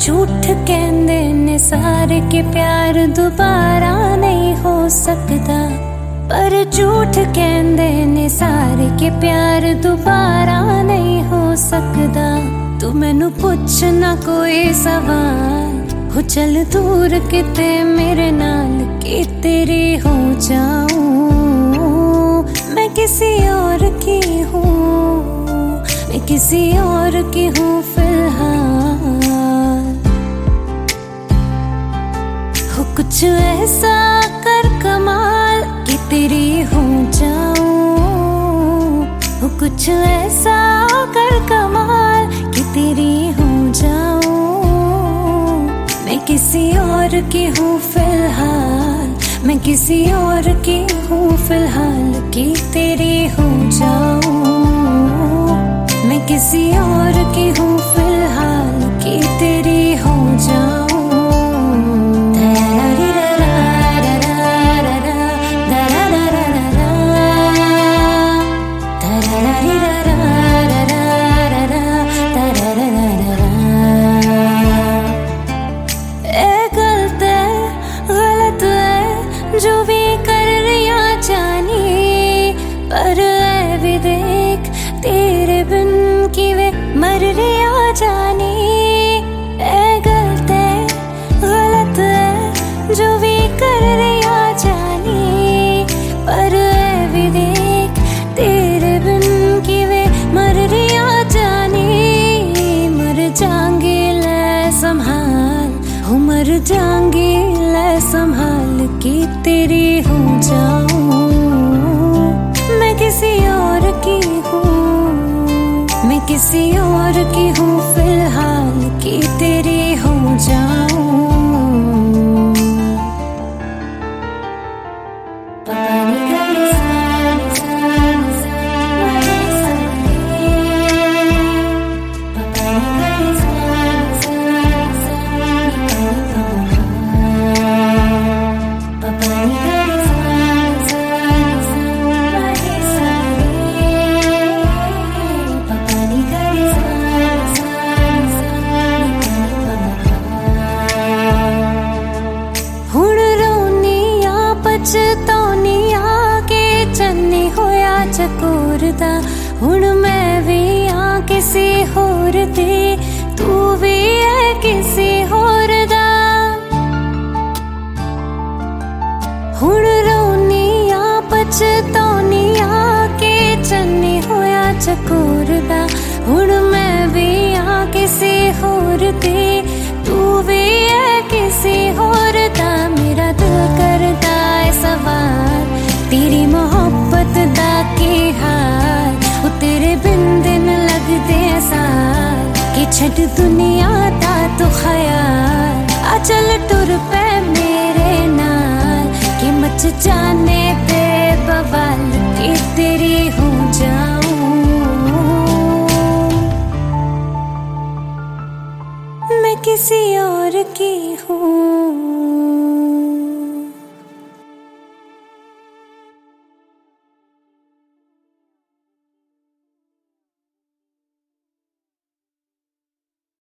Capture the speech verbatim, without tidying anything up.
झूठ कहंदे ने सारे के प्यार दोबारा नहीं हो सकता, पर झूठ कहंदे ने सारे के प्यार दोबारा नहीं हो सकता। तू मैनू पुछ ना कोई सवाल, हो चल दूर किते मेरे नाल कि तेरी हो जाऊं। मैं किसी और की हूँ, मैं किसी और की हूँ फिलहाल। हो कुछ ऐसा कर कमाल कि तेरी हो जाऊं। हो कुछ ऐसा कर कमाल कि तेरी हो जाऊं। मैं किसी और की हूँ फिलहाल, मैं किसी और की हूँ फिलहाल कि तेरी हो जाऊं। मैं किसी और की हूँ फिलहाल कि तेरी हो जाऊं। जो भी कर रिया जानी, पर ऐ भी देख तेरे बिन की वे मर रिया जानी। ऐ गलत है गलत है जो भी कर रिया जानी, पर ऐ भी देख तेरे बिन की वे मर रिया जानी। मर जाऊंगी ले संभाल, हो मर जाऊंगी ले संभाल कि तेरी हो जाऊं। मैं किसी और की हूँ, मैं किसी और की हूँ फिलहाल कि तेरी हो जाऊं। चकोरदा हुण मैं भी आ किसी होर दे, तू भी है किसी होर दा। हुण रोनी आ पछतौनी आ के चन्नी होया चकोरदा। हुण मैं भी आ किसी होर दे, तू भी है किसी होर दा। मेरा दिल करदा है सवाल तेरी मोहब्बत दा की हाल। वो तेरे बिन दिन लगदे साल कि छड़ दुनिया दा तू ख्याल। आ चल टुर पे मेरे नाल कि मच जाने दे बवाल कि तेरी हो जाऊं। मैं किसी और की हूँ।